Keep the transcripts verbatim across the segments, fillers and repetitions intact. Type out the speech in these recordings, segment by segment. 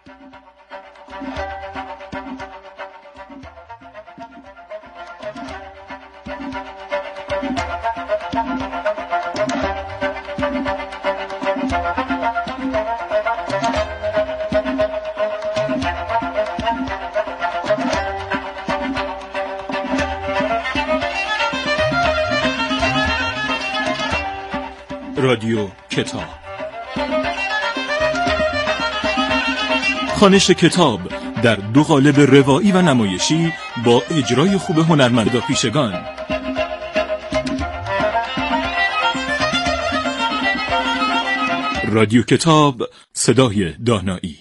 رادیو کتاب، خوانش کتاب در دو قالب روایی و نمایشی با اجرای خوب هنرمندا پیشگان. رادیو کتاب، صدای دانایی.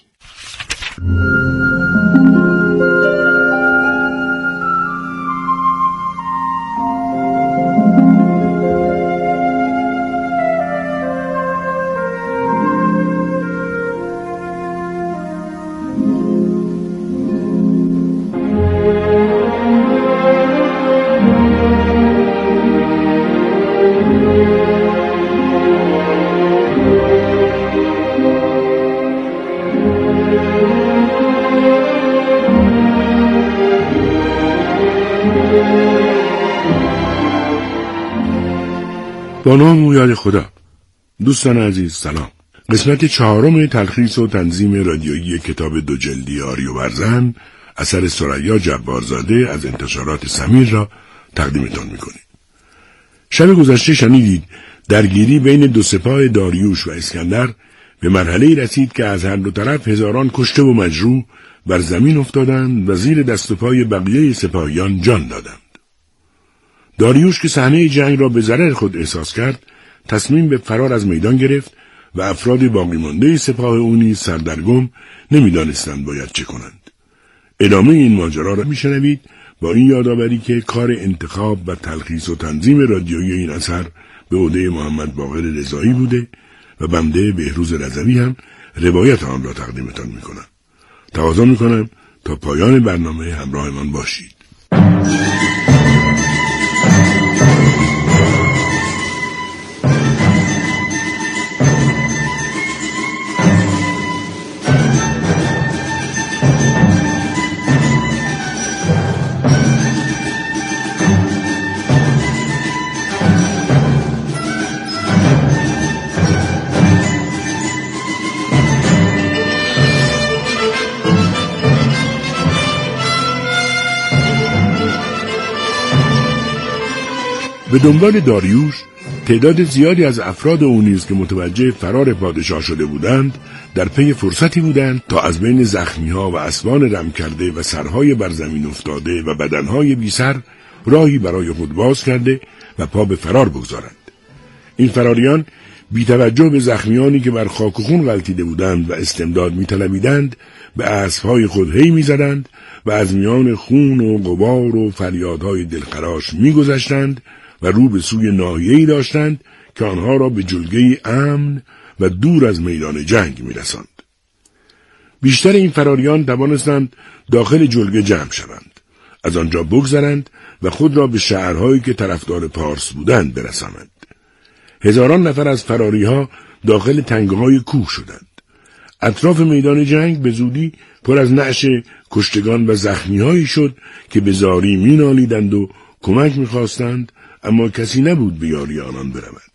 با نام و یاد خدا. دوستان عزیز سلام. قسمت چهارم تلخیص و تنظیم رادیویی کتاب دو جلدی آریوبرزن اثر ثریا جبارزاده از انتشارات سمیر را تقدیمتان میکنیم. شب گذشته شنیدید درگیری بین دو سپاه داریوش و اسکندر به مرحله‌ای رسید که از هر دو طرف هزاران کشته و مجروح بر زمین افتادند و زیر دست و پای بقیه سپاهیان جان دادند. داریوش که صحنه جنگ را به ضرر خود احساس کرد، تصمیم به فرار از میدان گرفت و افراد باقی مانده سپاه او نیز سردرگم نمی‌دانستند باید چه کنند. ادامه این ماجرا را می‌شنوید با این یادآوری که کار انتخاب و تلخیص و تنظیم رادیویی این اثر به عهده محمد باقر رضایی بوده و بنده بهروز رضوی هم روایت آن را تقدیمتان می‌کنم. تقاضا می‌کنم تا پایان برنامه همراهمان باشید. به دنبال داریوش تعداد زیادی از افراد او نیز که متوجه فرار پادشاه شده بودند در پی فرصتی بودند تا از بین زخمی‌ها و اسبان رم کرده و سرهای بر زمین افتاده و بدنهای بی سر راهی برای خود باز کرده و پا به فرار بگذارند. این فراریان بی توجه به زخمیانی که بر خاک و خون غلتیده بودند و استمداد می‌طلبیدند به اسبهای خود هی می‌زدند و از میان خون و غبار و فریادهای دلخراش می‌گذشتند و رو به سوی ناحیه‌ای داشتند که آنها را به جلگه‌ای امن و دور از میدان جنگ می‌رساند. بیشتر این فراریان توانستند داخل جلگه جمع شوند، از آنجا بگذرند و خود را به شهرهایی که طرفدار پارس بودند برسانند. هزاران نفر از فراری‌ها داخل تنگه‌های کوه شدند. اطراف میدان جنگ به زودی پر از نعش کشتگان و زخمی‌هایی شد که به زاری می‌نالیدند و کمک می‌خواستند، اما کسی نبود به یاری آنان برود.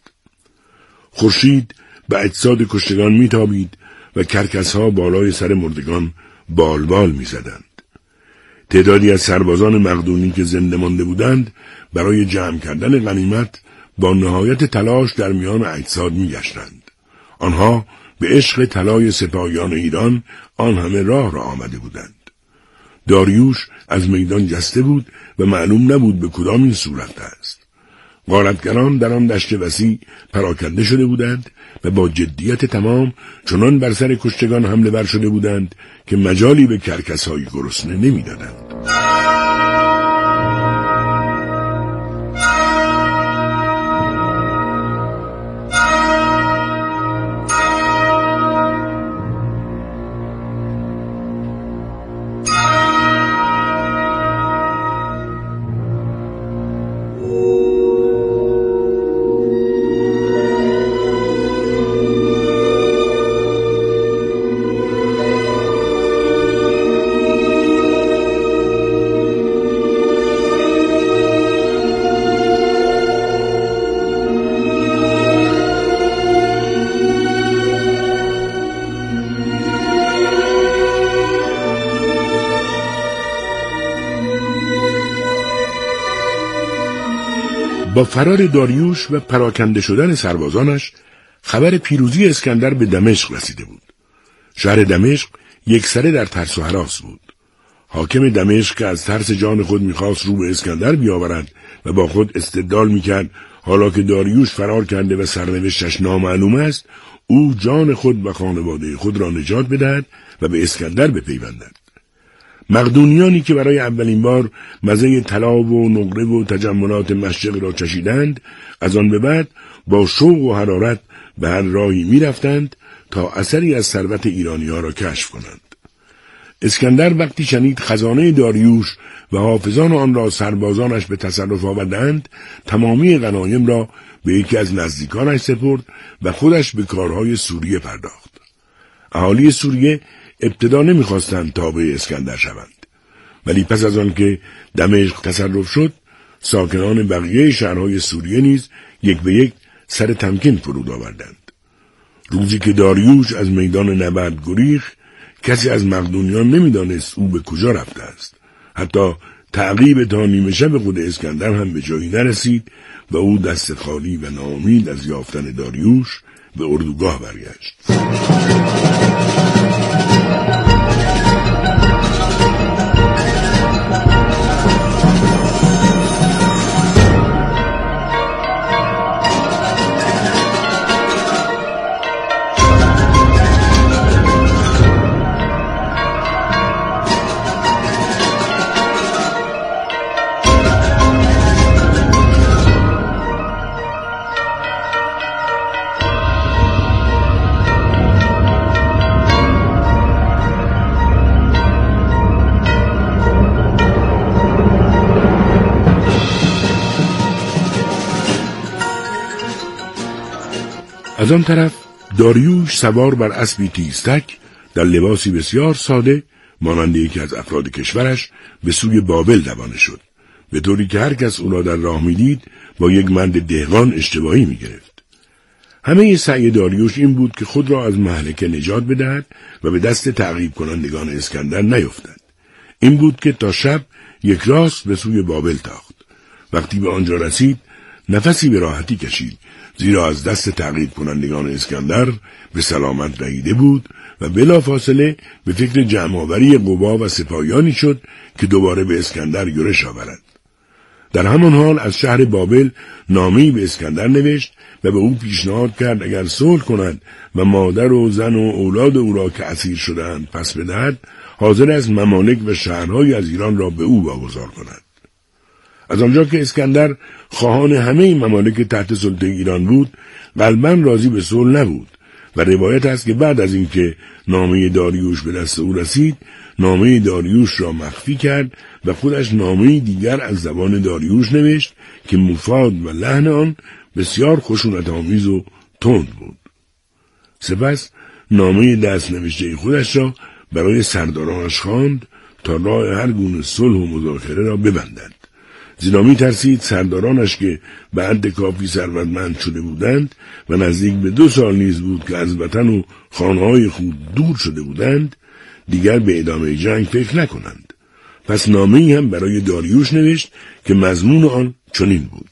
خورشید به اجساد کشتگان میتابید و کرکس‌ها بالای سر مردگان بالبال میزدند. تعدادی از سربازان مقدونی که زنده مانده بودند برای جمع کردن غنیمت با نهایت تلاش در میان اجساد میگشتند. آنها به عشق طلای سپاهیان ایران آن همه راه را آمده بودند. داریوش از میدان جسته بود و معلوم نبود به کدام این صورت است. غارتگران در آن دشت وسیع پراکنده شده بودند و با جدیت تمام چنان بر سر کشتگان حمله ور شده بودند که مجالی به کرکس‌های گرسنه نمی‌دادند. با فرار داریوش و پراکنده شدن سربازانش خبر پیروزی اسکندر به دمشق رسیده بود. شهر دمشق یکسره در ترس و هراس بود. حاکم دمشق که از ترس جان خود میخواست رو به اسکندر بیاورد و با خود استدلال میکرد حالا که داریوش فرار کرده و سرنوشتش نامعلوم است، او جان خود و خانواده خود را نجات بدهد و به اسکندر بپیوندد. مقدونیانی که برای اولین بار مزه طلا و نقره و تجملات مشرق را چشیدند، از آن به بعد با شوق و حرارت به هر راهی می رفتند تا اثری از ثروت ایرانی‌ها را کشف کنند. اسکندر وقتی شنید خزانه داریوش و حافظان آن را سربازانش به تصرف آوردند، تمامی غنایم را به یکی از نزدیکانش سپرد و خودش به کارهای سوریه پرداخت. اهالی سوریه ابتدا نمیخواستند تابع اسکندر شوند، ولی پس از آن که دمشق تصرف شد، ساکنان بقیه شهرهای سوریه نیز یک به یک سر تمکین فرود آوردند. روزی که داریوش از میدان نبرد گریخت، کسی از مقدونیان نمیدانست او به کجا رفته است. حتی تعقیب تا نیمه شب خود اسکندر هم به جایی نرسید و او دست خالی و ناامید از یافتن داریوش به اردوگاه برگشت. از آن طرف داریوش سوار بر اسبی تیزتک در لباسی بسیار ساده مانند یکی از افراد کشورش به سوی بابل دوانه شد، به طوری که هر کس او را در راه می‌دید با یک مرد دهقان اشتباهی می‌گرفت. همه سعی داریوش این بود که خود را از مهلکه نجات بدهد و به دست تعقیب کنندگان اسکندر نیفتد. این بود که تا شب یک راست به سوی بابل تاخت. وقتی به آنجا رسید نفسی به راحتی کشید، زیرا از دست تعقیب کنندگان اسکندر به سلامت رهیده بود و بلافاصله به فکر جمع‌آوری قوا و سپاهیانی شد که دوباره به اسکندر یورش آورد. در همان حال از شهر بابل نامه‌ای به اسکندر نوشت و به او پیشنهاد کرد اگر صلح کند و مادر و زن و اولاد او را که اسیر شده‌اند پس بدهد، حاضر از ممالک و شهرهای از ایران را به او واگذار کند. از آنجا که اسکندر خواهان همه این ممالک تحت سلطه ایران بود، قلباً راضی به صلح نبود و روایت است که بعد از اینکه نامه داریوش به دست او رسید، نامه داریوش را مخفی کرد و خودش نامه دیگر از زبان داریوش نوشت که مفاد و لحن آن بسیار خشونت‌آمیز و تند بود. سپس نامه دست نوشته خودش را برای سردارانش خواند تا راه هر گونه صلح و مذاکره را ببندند، زیرا می ترسید سردارانش که به حد کافی ثروتمند شده بودند و نزدیک به دو سال نیز بود که از وطن و خانه‌های خود دور شده بودند، دیگر به ادامه جنگ فکر نکنند. پس نامه‌ای هم برای داریوش نوشت که مضمون آن چنین بود: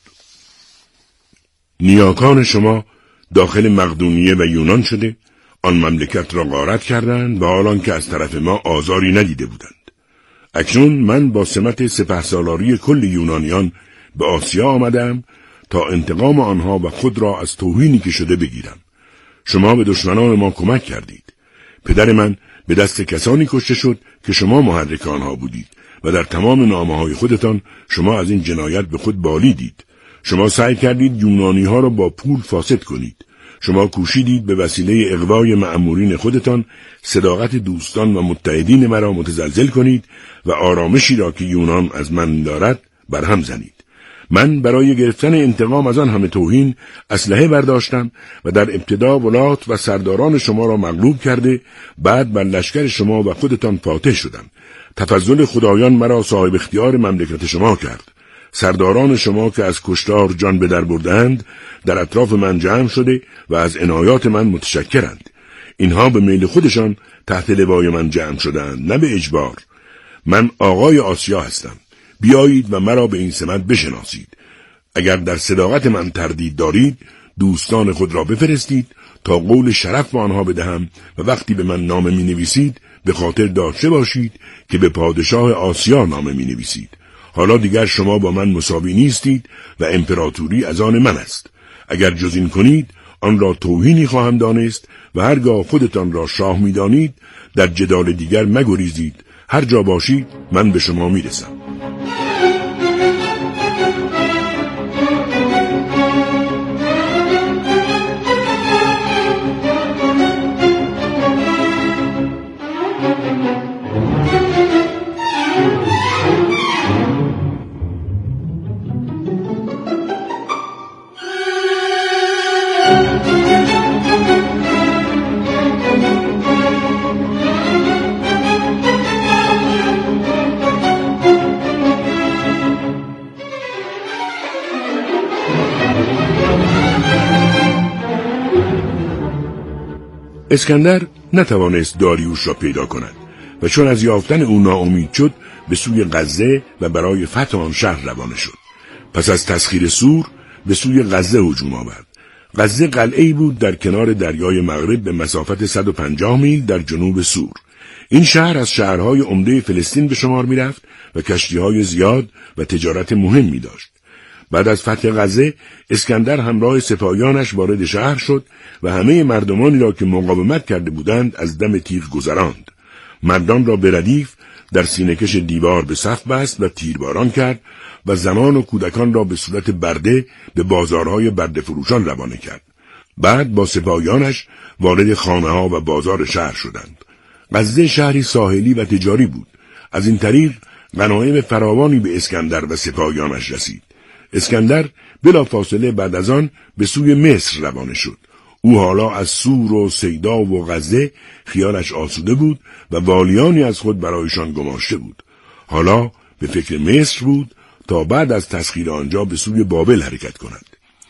نیاکان شما داخل مقدونیه و یونان شده آن مملکت را غارت کردند و حالان که از طرف ما آزاری ندیده بودند. اکنون من با سمت سپهسالاری کل یونانیان به آسیا آمدم تا انتقام آنها و خود را از توهینی که شده بگیرم. شما به دشمنان ما کمک کردید. پدر من به دست کسانی کشته شد که شما محرک آنها بودید و در تمام نامه‌های خودتان شما از این جنایت به خود بالیدید. شما سعی کردید یونانی ها را با پول فاسد کنید. شما کوشیدید به وسیله اغوای مأمورین خودتان صداقت دوستان و متحدین مرا متزلزل کنید و آرامشی را که یونان از من دارد برهم زنید. من برای گرفتن انتقام از آن همه توهین اسلحه برداشتم و در ابتدا ولات و سرداران شما را مغلوب کرده، بعد بر لشکر شما و خودتان فاتح شدم. تفضل خدایان مرا صاحب اختیار مملکت شما کرد. سرداران شما که از کشتار جان به در بردند در اطراف من جمع شده و از عنایات من متشکرند. اینها به میل خودشان تحت لوای من جمع شدند، نه به اجبار. من آقای آسیا هستم. بیایید و مرا به این سمت بشناسید. اگر در صداقت من تردید دارید دوستان خود را بفرستید تا قول شرف به آنها بدهم و وقتی به من نامه می نویسید به خاطر داشته باشید که به پادشاه آسیا نامه می نویسید. حالا دیگر شما با من مساوی نیستید و امپراتوری از آن من است. اگر جز این کنید آن را توهینی خواهم دانست و هرگاه خودتان را شاه می دانید در جدال دیگر مگریزید. هر جا باشید من به شما می رسم. اسکندر نتوانست داریوش را پیدا کند و چون از یافتن او ناامید شد به سوی غزه و برای فتح آن شهر روانه شد. پس از تسخیر سور به سوی غزه هجوم آورد. غزه قلعه‌ای بود در کنار دریای مغرب به مسافت صد و پنجاه میل در جنوب سور. این شهر از شهرهای عمده فلسطین به شمار می رفت و کشتی‌های زیاد و تجارت مهمی داشت. بعد از فتح غزه اسکندر همراه سپاهیانش وارد شهر شد و همه مردمانی را که مقاومت کرده بودند از دم تیغ گذراند. مردان را به ردیف در سینه‌کش دیوار به صف بست و تیرباران کرد و زنان و کودکان را به صورت برده به بازارهای برده فروشان روانه کرد. بعد با سپاهیانش وارد خانه‌ها و بازار شهر شدند. غزه شهری ساحلی و تجاری بود. از این طریق غنایم فراوانی به اسکندر و سپاهیانش رسید. اسکندر بلافاصله بعد از آن به سوی مصر روانه شد. او حالا از سور و سیدا و غزه خیالش آسوده بود و والیانی از خود برایشان گماشته بود. حالا به فکر مصر بود تا بعد از تسخیر آنجا به سوی بابل حرکت کند.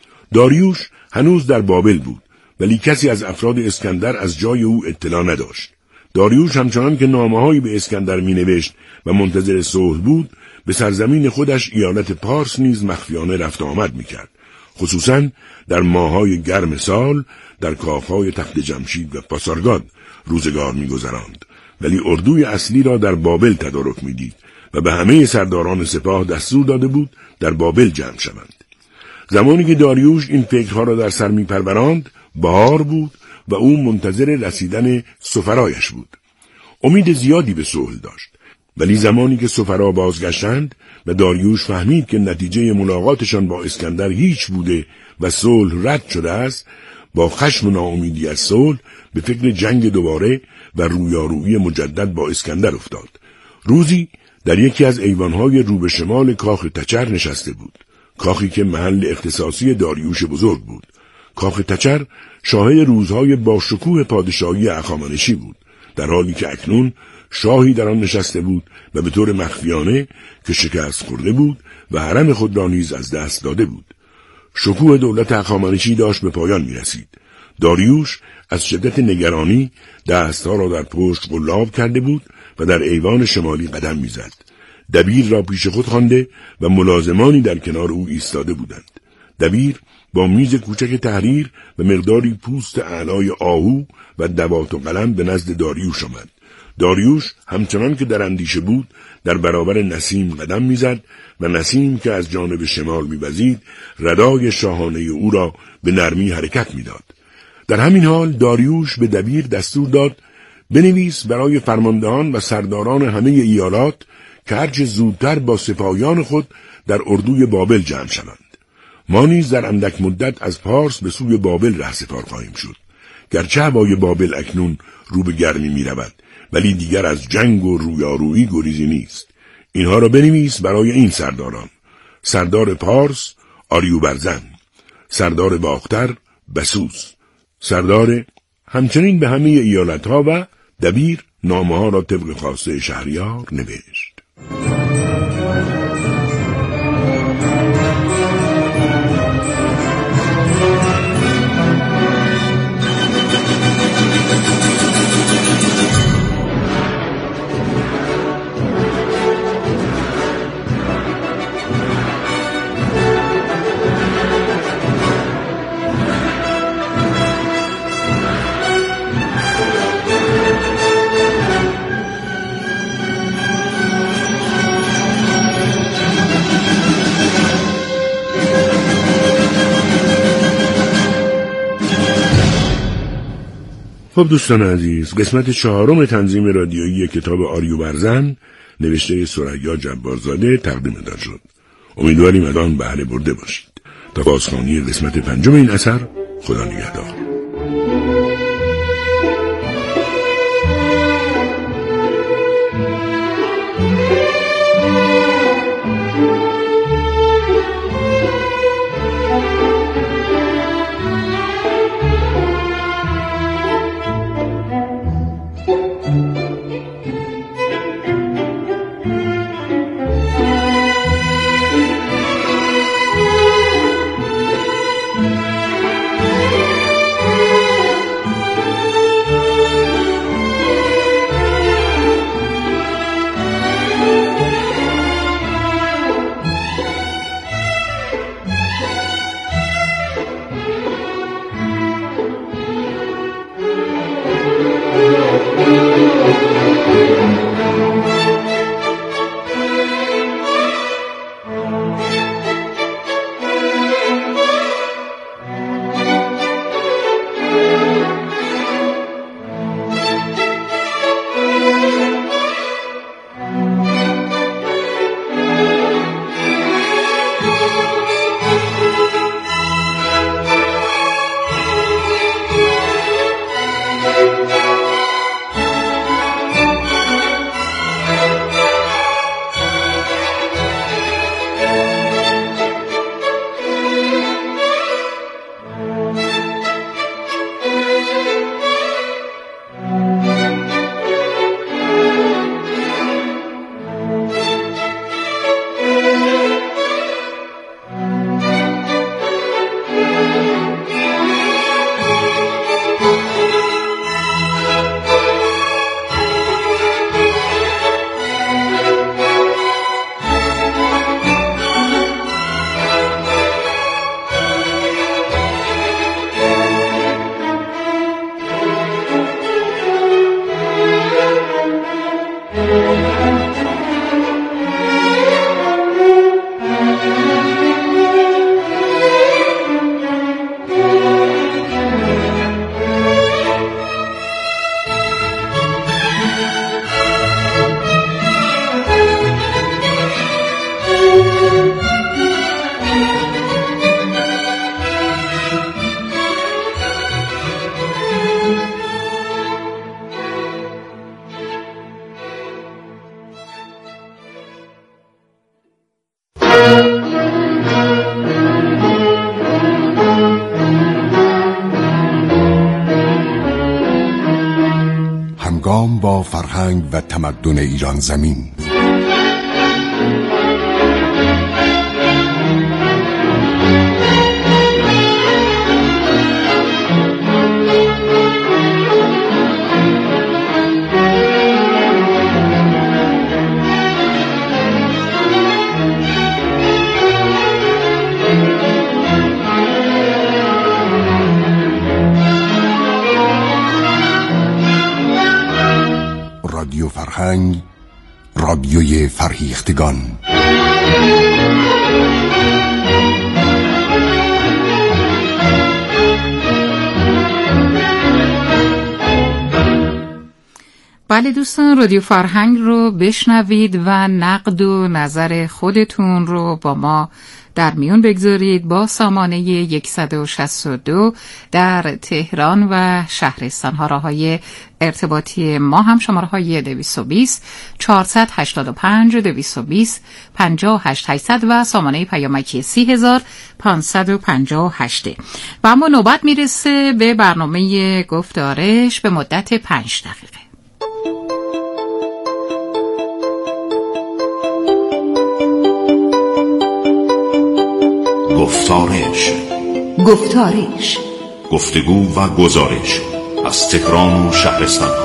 داریوش هنوز در بابل بود ولی کسی از افراد اسکندر از جای او اطلاع نداشت. داریوش همچنان که نامه‌هایی به اسکندر می‌نوشت و منتظر صلح بود به سرزمین خودش ایالت پارس نیز مخفیانه رفت آمد می‌کرد. خصوصاً در ماه‌های گرم سال در کاخ‌های تخت جمشید و پاسارگاد روزگار می‌گذراند، ولی اردوی اصلی را در بابل تدارک می‌دید و به همه سرداران سپاه دستور داده بود در بابل جمع شوند. زمانی که داریوش این فکرها را در سر می‌پروراند بهار بود و او منتظر رسیدن سفرایش بود. امید زیادی به صلح داشت، ولی زمانی که سفرا بازگشتند و داریوش فهمید که نتیجه ملاقاتشان با اسکندر هیچ بوده و صلح رد شده است، با خشم و ناامیدی از صلح به فکر جنگ دوباره و رویارویی مجدد با اسکندر افتاد. روزی در یکی از ایوانهای رو به شمال کاخ تچر نشسته بود، کاخی که محل اختصاصی داریوش بزرگ بود. کاخ تچر شاهد روزهای با شکوه پادشاهی هخامنشی بود، در حالی که اکنون شاهی در آن نشسته بود و به طور مخفیانه که شکست خورده بود و حرم خود را نیز از دست داده بود. شکوه دولت هخامنشی داشت به پایان می رسید. داریوش از شدت نگرانی دستها را در پشت قلاب کرده بود و در ایوان شمالی قدم می زد. دبیر را پیش خود خوانده و ملازمانی در کنار او ایستاده بودند. دبیر با میز کوچک تحریر و مقداری پوست اعلای آهو و دوات و قلم به نزد داریوش آمد. داریوش همچنان که در اندیشه بود در برابر نسیم قدم میزد و نسیم که از جانب شمال میوزید ردای شاهانه او را به نرمی حرکت میداد. در همین حال داریوش به دبیر دستور داد بنویس برای فرماندهان و سرداران همه ایالات که هرچه زودتر با سپاهیان خود در اردوی بابل جمع شوند. ما نیز در اندک مدت از پارس به سوی بابل رهسپار خواهیم شد. گرچه هوای بابل اکنون رو به گرمی می رود، ولی دیگر از جنگ و رویارویی گریزی نیست. اینها را بنویس برای این سرداران: سردار پارس آریوبرزن، سردار باختر بسوس، سردار همچنین به همه ایالتها. و دبیر نامه ها را طبق خواسته شهریار نوشت. خب دوستان عزیز، قسمت چهارم تنظیم رادیویی کتاب آریو برزن نوشته ثریا جبارزاده تقدیمتان شد. امیدواریم از آن بهره برده باشید. تا بازخوانی قسمت پنجم این اثر، خدا نگهدار. همگام با فرهنگ و تمدن ایران زمین. رادیو فرهنگ، رادیوی فرهیختگان. بله دوستان، رادیو فرهنگ رو بشنوید و نقد و نظر خودتون رو با ما در میون بگذارید. با سامانه صد و شصت و دو در تهران و شهرستان ها راههای ارتباطی ما هم شماره های دویست و بیست چهارصد و هشتاد و پنج دویست و بیست پنجاه و هشت هشتصد و سامانه پیامکی سی هزار پانصد و پنجاه و هشت. و اما نوبت میرسه به برنامه گفتارش به مدت پنج دقیقه. گفتارش گفتارش گفتگو و گزارش از تهران و شهرستان‌ها.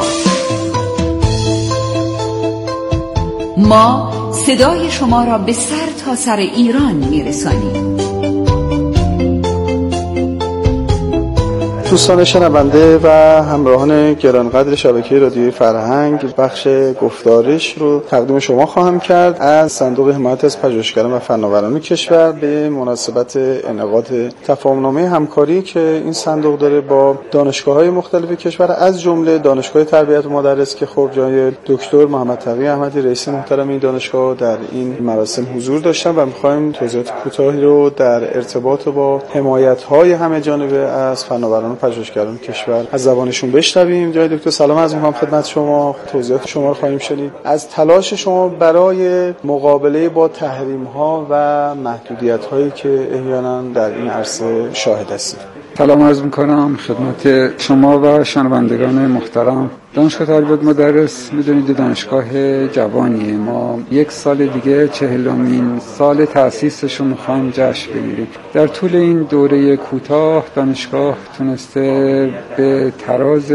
ما صدای شما را به سر تا سر ایران میرسانیم. دوستان شنونده و همراهان گرانقدر شبکه رادیوی فرهنگ، بخش گفتارش رو تقدیم شما خواهم کرد از صندوق حمایت از پژوهشگران و فناوران کشور به مناسبت انعقاد تفاهم‌نامه همکاری که این صندوق داره با دانشگاه‌های مختلف کشور، از جمله دانشگاه تربیت و مدرس که خب جای دکتر محمد تقی احمدی رئیس محترم این دانشگاه در این مراسم حضور داشتن و می‌خوایم توضیحات کوتاهی رو در ارتباط با حمایت‌های همه جانبه از فناوران و پژوهشگران کشور از زبانشون بشنویم. جای دکتر سلام عرض می‌کنم خدمت شما. توضیحات شما رو خواهیم شنید از تلاش شما برای مقابله با تحریم‌ها و محدودیت‌هایی که احیانا در این عرصه شاهد هستید. سلام عرض می‌کنم خدمت شما و شنوندگان محترم. دانشگاه تربیت مدرس میدونید دانشگاه جوانیه. ما یک سال دیگه چهلمین سال تأسیسش رو میخوایم جشن بگیریم. در طول این دوره کوتاه دانشگاه تونسته به طراز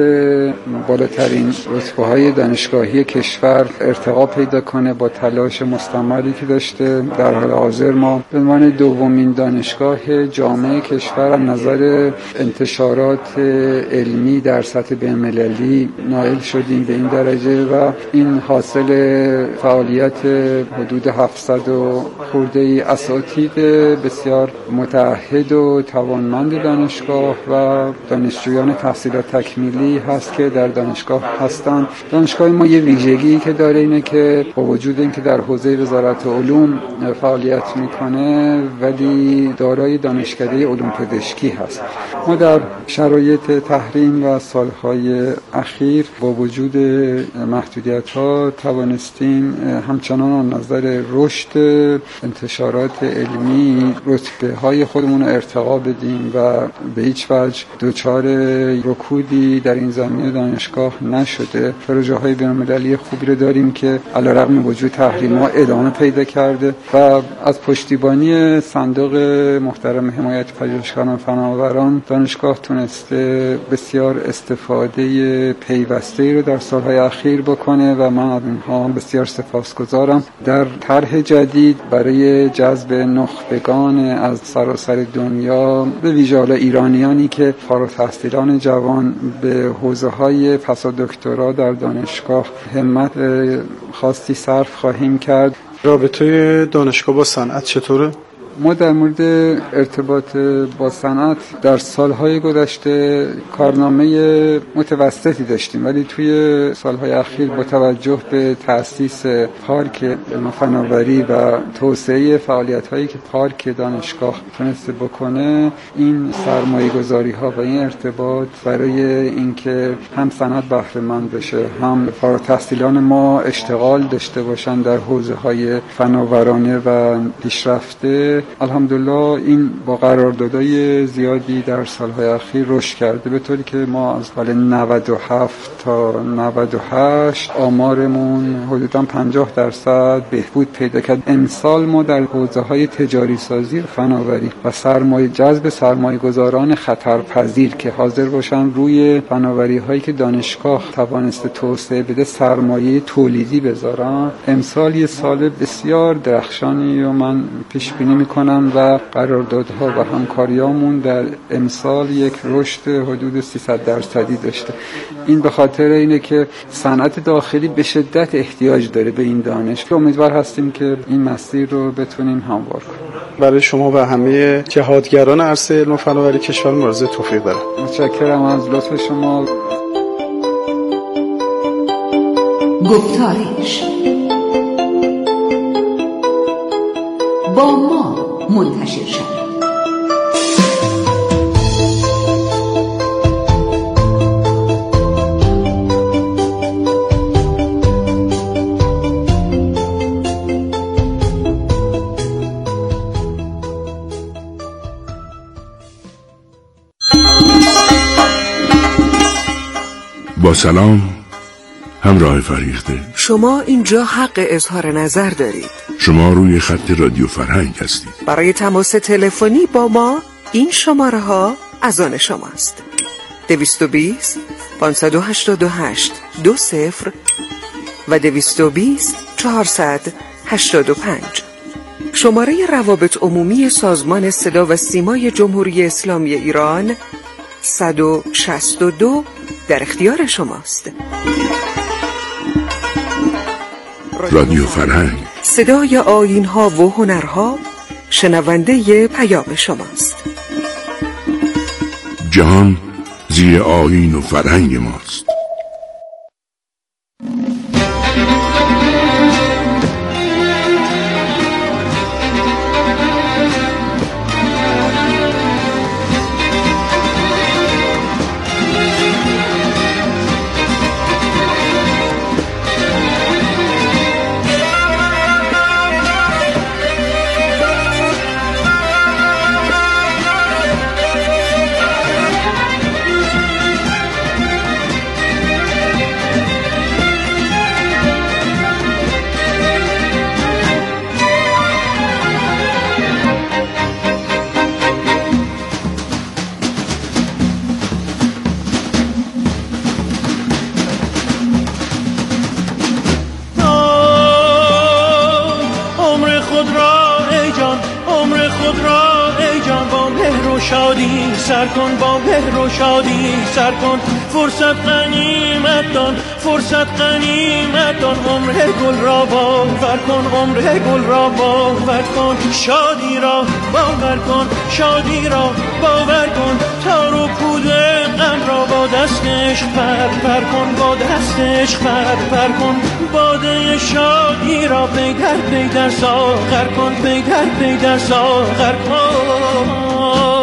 بالاترین رتبه‌های دانشگاهی کشور ارتقا پیدا کنه با تلاش مستمری که داشته. در حال حاضر ما به عنوان دومین دانشگاه جامعه کشور از نظر انتشارات علمی در سطح بین‌المللی نائل شدیم به این درجه و این حاصل فعالیت حدود هفتصد و خورده ای اساتید بسیار متعهد و توانمند دانشگاه و دانشجویان تحصیلات تکمیلی هست که در دانشگاه هستند. دانشگاه ما یه ویژگی که داره اینه که با وجود اینکه در حوزه وزارت علوم فعالیت میکنه ولی دارای دانشکده علوم پزشکی هست. ما در شرایط تحریم و سالهای اخیر با وجود محدودیت‌ها توانستیم همچنان از نظر رشد انتشارات علمی رتبه‌های خودمون رو ارتقا بدیم و به هیچ وجه دچار رکودی در این زمینه دانشگاه نشده. پروژه‌های بین‌المللی خوبی رو داریم که علیرغم وجود تحریم‌ها ادامه پیدا کرده و از پشتیبانی صندوق محترم حمایت پژوهشگران و فناوران دانشگاه تونسته بسیار استفاده پیوسته رو در سالهای اخیر بکنه و من از اینها بسیار سپاسگزارم. در طرح جدید برای جذب نخبگان از سراسر دنیا به ویژه ایرانیانی که فارغ التحصیلان جوان به حوزه‌های پس از دکترا در دانشگاه همت خاصی صرف خواهیم کرد. رابطه دانشگاه با صنعت چطوره؟ ما در مورد ارتباط با صنعت در سالهای گذشته کارنامه متوسطی داشتیم ولی توی سالهای اخیر با توجه به تأسیس پارک علم فناوری و توسعه فعالیت‌هایی که پارک دانشگاه تونسته بکنه این سرمایه‌گذاری‌ها و این ارتباط برای اینکه هم صنعت بهره مند بشه هم فارغ التحصیلان ما اشتغال داشته باشن در حوزه‌های فناورانه و پیشرفته، الحمدلله این با قراردادهای زیادی در سالهای اخیر رشد کرده به طوری که ما از سال نود و هفت تا نود و هشت آمارمون حدوداً پنجاه درصد بهبود پیدا کرد. امسال ما در حوزه‌های تجاری سازی و فناوری و سرمایه جذب سرمایه‌گذاران خطرپذیر که حاضر باشن روی فناوری‌هایی که دانشگاه توانسته توسعه بده سرمایه تولیدی بذارن، امسال یه سال بسیار درخشانی و من پیش بینی میکنم و قراردادها و همکاریامون در امسال یک رشد حدود سیصد درصدی داشته. این به خاطر اینه که صنعت داخلی به شدت احتیاج داره به این دانش. امیدوار هستیم که این مسیر رو بتونیم هموار کنیم. برای شما و همه جهادگران عرصه علم و فناوری کشور مراجعه توفیق دارم. متشکرم از لطف شما. گفتارش با ما منتشر شد. با سلام همراه فریخته. شما اینجا حق اظهار نظر دارید. شما روی خط رادیو فرهنگ هستید. برای تماس تلفنی با ما این شماره ها از آن شماست: دویست و بیست پانصد و هشتاد و هشت دو صفر و دویست و بیست چهارصد هشتاد و پنج. شماره روابط عمومی سازمان صدا و سیمای جمهوری اسلامی ایران صد و شصت و دو در اختیار شماست. رادیو فرهنگ، صدای آیین‌ها و هنرها، شنونده پیام شماست. جهان زیر آیین و فرهنگ ماست. شادی سر کن، با مهر و شادی سر کن، فرصت غنیمت دان، فرصت غنیمت دان، عمر گل را باور کن، عمر گل را باور کن، شادی را باور کن، شادی را باور کن، تار و پود غم را با دستش پر پر کن، با دستش پر پر کن، باده شادی را پی در پی در ساغر کن، پی در پی در ساغر کن.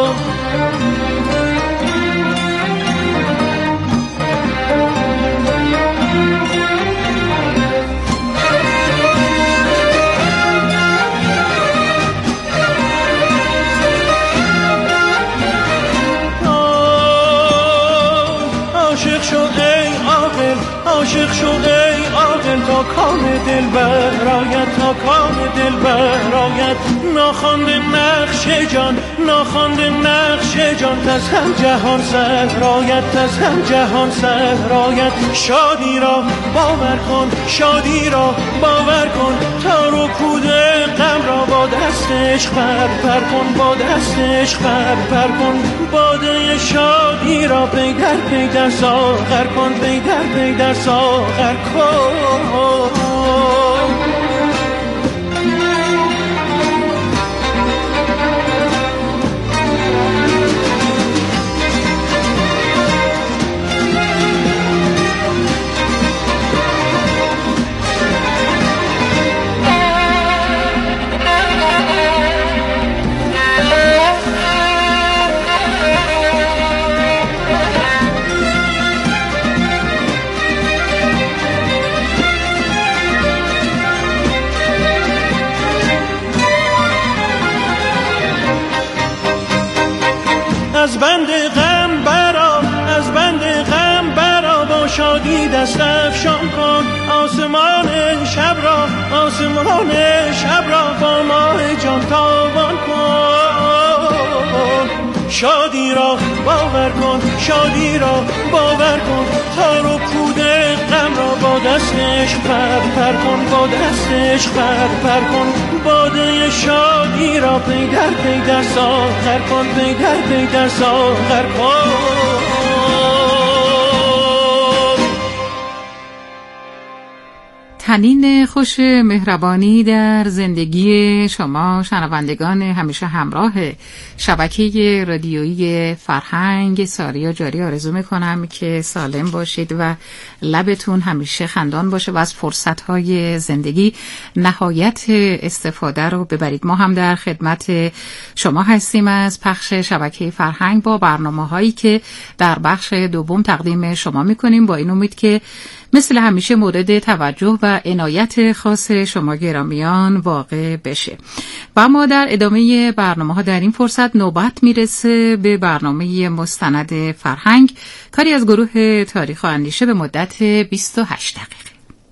عاشق شو ای عاقل، عاشق شو ای عاقل، تا کام دل برآید، تا کام دل برآید، ناخوانده نقش جان، ناخوانده نقش جان، تز هم جهان سراید، تز هم جهان سراید، شادی را باور کن، شادی را باور کن، تار و پود غم را با دستش پر پر کن، با دستش پر پر کن، باده شادی را پی در پی در ساغر کن، پی در پی در ساغر کن. از بند غم برا، از بند غم برا، با شادی دست افشان کن، آسمان شب را، آسمان شب را با ماه جان تابان کن، شادی را باور کن، شادی را باور کن، تار و پود غم را با دستش پر پر کن، با دستش پر پر کن، باده شادی را پی در پی در ساغر کن، پی در پی در ساغر کن. تنین خوش مهربانی در زندگی شما شنوندگان همیشه همراه شبکه رادیویی فرهنگ ساریا جاری آرزو میکنم که سالم باشید و لبتون همیشه خندان باشه و از فرصتهای زندگی نهایت استفاده رو ببرید. ما هم در خدمت شما هستیم از پخش شبکه فرهنگ با برنامه هایی که در بخش دوم تقدیم شما میکنیم، با این امید که مثل همیشه مورد توجه و عنایت خاص شما گرامیان واقع بشه. و ما در ادامه برنامه ها در این فرصت نوبت میرسه به برنامه مستند فرهنگ، کاری از گروه تاریخ و اندیشه به مدت بیست و هشت دقیقه.